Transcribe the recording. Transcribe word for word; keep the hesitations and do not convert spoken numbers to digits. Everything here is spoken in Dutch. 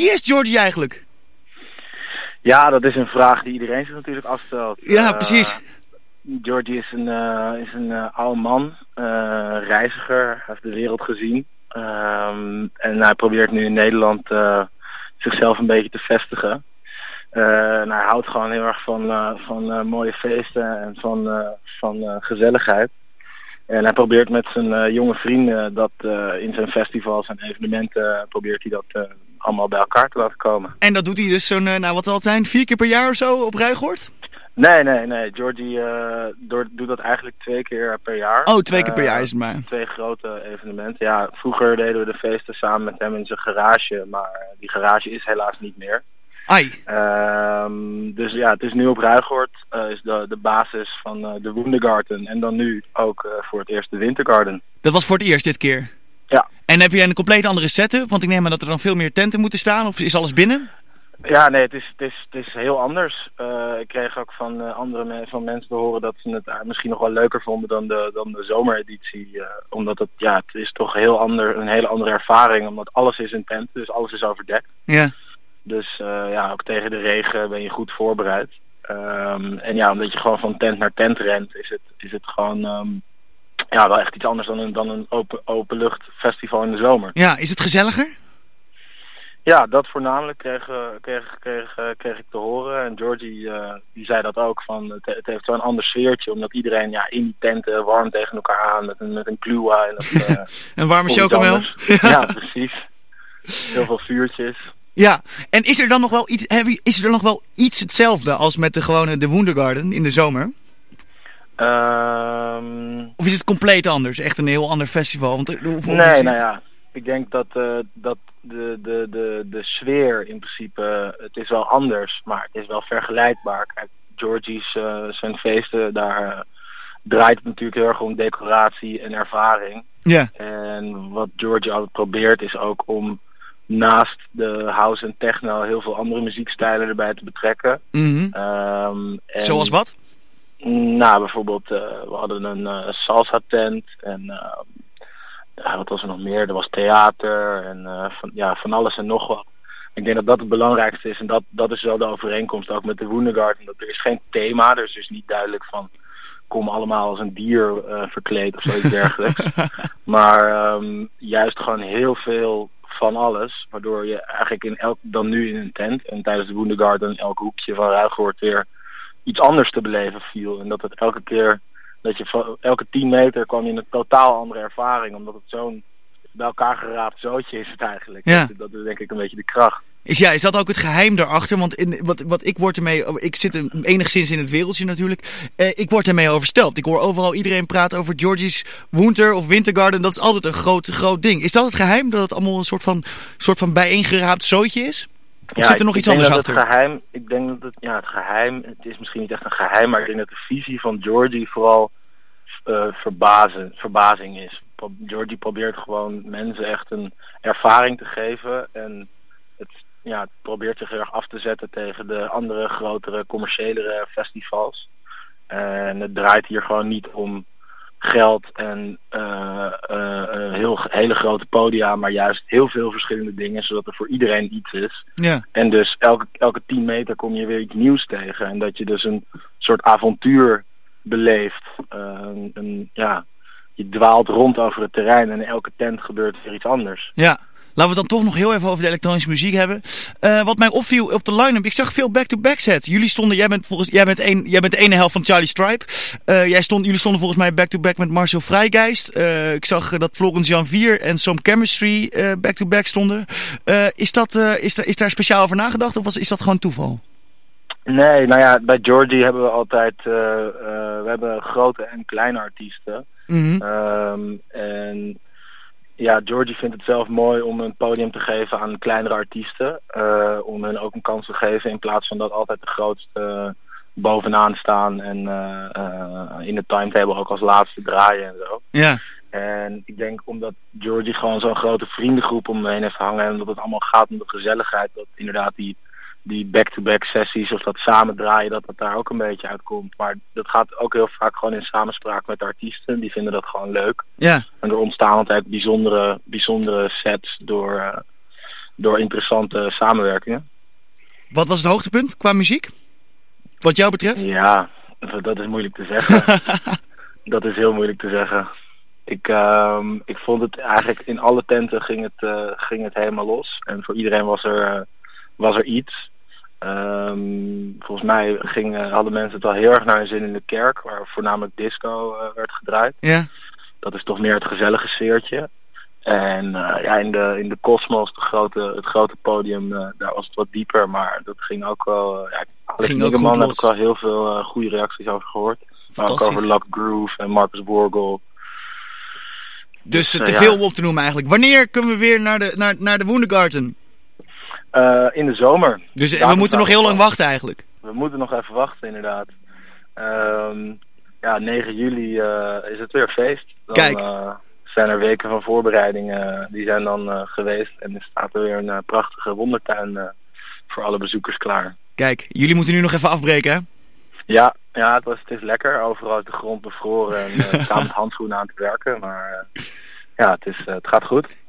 Wie is Georgie eigenlijk? Ja, dat is een vraag die iedereen zich natuurlijk afstelt. Ja, uh, precies. Georgie is een, uh, is een uh, oude man, uh, reiziger, hij heeft de wereld gezien. Um, en hij probeert nu in Nederland uh, zichzelf een beetje te vestigen. Uh, en hij houdt gewoon heel erg van, uh, van uh, mooie feesten en van, uh, van uh, gezelligheid. En hij probeert met zijn uh, jonge vrienden dat uh, in zijn festivals en evenementen uh, probeert hij dat uh, allemaal bij elkaar te laten komen. En dat doet hij dus zo'n, uh, nou wat zal het zijn, vier keer per jaar of zo op Ruigoord? Nee, nee, nee. Georgie uh, door, doet dat eigenlijk twee keer per jaar. Oh, twee keer per uh, jaar is het maar. Twee grote evenementen. Ja, vroeger deden we de feesten samen met hem in zijn garage, maar die garage is helaas niet meer. Ai. Um, dus ja, het is nu op Ruigoord, uh, is de, de basis van uh, de Wundergarten en dan nu ook uh, voor het eerst de Wintergarten. Dat was voor het eerst dit keer? Ja. En heb je een compleet andere setup? Want ik neem aan dat er dan veel meer tenten moeten staan, of is alles binnen? Ja, nee, het is, het is, het is heel anders. Uh, ik kreeg ook van uh, andere me- van mensen te horen dat ze het uh, misschien nog wel leuker vonden dan de, dan de zomereditie. Uh, omdat het, ja, het is toch heel ander, een hele andere ervaring, omdat alles is in tent, dus alles is overdekt. Ja. Dus uh, ja, ook tegen de regen ben je goed voorbereid. Um, en ja, omdat je gewoon van tent naar tent rent, is het, is het gewoon um, ja, wel echt iets anders dan een, dan een open, openluchtfestival in de zomer. Ja, is het gezelliger? Ja, dat voornamelijk kreeg, kreeg, kreeg, kreeg ik te horen. En Georgie uh, die zei dat ook, van het, het heeft zo'n ander sfeertje, omdat iedereen ja, in die tenten warm tegen elkaar aan met een, met een kluwa. En dat, uh, een warme chocomel. Ja, precies. Heel veel vuurtjes. Ja, en is er dan nog wel iets, is er nog wel iets hetzelfde als met de gewone de Wundergarten in de zomer? Um, of is het compleet anders? Echt een heel ander festival? Want, er, of, nee, nou ja, ik denk dat, uh, dat de, de, de, de sfeer in principe, uh, het is wel anders, maar het is wel vergelijkbaar. Kijk, Georgie's uh, zijn feesten, daar uh, draait het natuurlijk heel erg om decoratie en ervaring. Ja. En wat Georgie altijd probeert is ook om naast de house en techno heel veel andere muziekstijlen erbij te betrekken. Mm-hmm. Um, en, Zoals wat? Nou, bijvoorbeeld, uh, we hadden een uh, salsa tent en uh, ja, wat was er nog meer? Er was theater en uh, van, ja, van alles en nog wat. Ik denk dat dat het belangrijkste is en dat, dat is wel de overeenkomst ook met de Wundergarten. Dat er is geen thema, er is dus niet duidelijk van kom allemaal als een dier uh, verkleed of zoiets dergelijks. Maar um, juist gewoon heel veel van alles, waardoor je eigenlijk in elk, dan nu in een tent en tijdens de Wundergarten elk hoekje van Ruigoord weer iets anders te beleven viel. En dat het elke keer, dat je van elke tien meter kwam je in een totaal andere ervaring, omdat het zo'n bij elkaar geraapt zootje is het eigenlijk. Ja. Dat, dat is denk ik een beetje de kracht. Is, ja, is dat ook het geheim daarachter? Want in, wat, wat ik word ermee, ik zit enigszins in het wereldje natuurlijk. Eh, ik word ermee overstelpt. Ik hoor overal iedereen praten over Georgie's Winter of Wintergarten. Dat is altijd een groot, groot ding. Is dat het geheim? Dat het allemaal een soort van, soort van bijeengeraapt zootje is? Of ja, zit er nog ik, iets ik anders denk achter? Dat het geheim, ik denk dat het, ja, het geheim, het is misschien niet echt een geheim, maar ik denk dat de visie van Georgie vooral uh, verbazen, verbazing is. Georgie probeert gewoon mensen echt een ervaring te geven en het, ja, het probeert zich heel erg af te zetten tegen de andere grotere, commerciëlere festivals. En het draait hier gewoon niet om geld en uh, uh, uh, heel, hele grote podia, maar juist heel veel verschillende dingen, zodat er voor iedereen iets is. Ja. En dus elke, elke tien meter kom je weer iets nieuws tegen. En dat je dus een soort avontuur beleeft. Uh, een, een, ja, je dwaalt rond over het terrein en in elke tent gebeurt weer iets anders. Ja. Laten we het dan toch nog heel even over de elektronische muziek hebben. Uh, wat mij opviel op de line-up, ik zag veel back-to-back sets. Jullie stonden, jij bent volgens, jij bent een, jij bent de ene helft van Charlie Stripe. Uh, jij stond, jullie stonden volgens mij back-to-back met Marcel Vrijgeist. Uh, ik zag uh, dat Florence Jan Vier en Some Chemistry uh, back-to-back stonden. Uh, is, dat, uh, is, daar, is daar speciaal over nagedacht of was, is dat gewoon toeval? Nee, nou ja, bij Georgie hebben we altijd, uh, uh, we hebben grote en kleine artiesten. Mm-hmm. Um, en ja, Georgie vindt het zelf mooi om een podium te geven aan kleinere artiesten. Uh, om hen ook een kans te geven in plaats van dat altijd de grootste uh, bovenaan staan en uh, uh, in de timetable ook als laatste draaien en zo. Ja. En ik denk omdat Georgie gewoon zo'n grote vriendengroep om me heen heeft hangen en dat het allemaal gaat om de gezelligheid, dat inderdaad die die back-to-back sessies of dat samen draaien, dat dat daar ook een beetje uitkomt. Maar dat gaat ook heel vaak gewoon in samenspraak met de artiesten. Die vinden dat gewoon leuk. Ja. En er ontstaan altijd bijzondere, bijzondere sets door, uh, door interessante samenwerkingen. Wat was het hoogtepunt qua muziek? Wat jou betreft? Ja, dat is moeilijk te zeggen. Dat is heel moeilijk te zeggen. Ik, um, ik vond het eigenlijk in alle tenten ging het, uh, ging het helemaal los. En voor iedereen was er, uh, was er iets. Um, volgens mij ging, uh, hadden mensen het al heel erg naar hun zin in de kerk, waar voornamelijk disco uh, werd gedraaid. Ja. Dat is toch meer het gezellige sfeertje. En uh, ja, in de in de Cosmos, de grote, het grote podium, uh, daar was het wat dieper, maar dat ging ook wel. Uh, ja, Alex Niggeman heb ik wel heel veel uh, goede reacties over gehoord. Maar ook over Lock Groove en Marcus Borgel. Dus, dus uh, te ja. veel om op te noemen eigenlijk. Wanneer kunnen we weer naar de, naar, naar de Wundergarten? Uh, in de zomer. Dus Datum we moeten nog heel lang wachten eigenlijk. We moeten nog even wachten inderdaad. Um, ja, negen juli uh, is het weer feest. Dan, Kijk. Uh, zijn er weken van voorbereidingen, die zijn dan uh, geweest. En er staat er weer een uh, prachtige wondertuin uh, voor alle bezoekers klaar. Kijk, jullie moeten nu nog even afbreken, hè? Ja, ja het, was, het is lekker. Overal is de grond bevroren en uh, staan met handschoenen aan te werken. Maar uh, ja, het, is, uh, het gaat goed.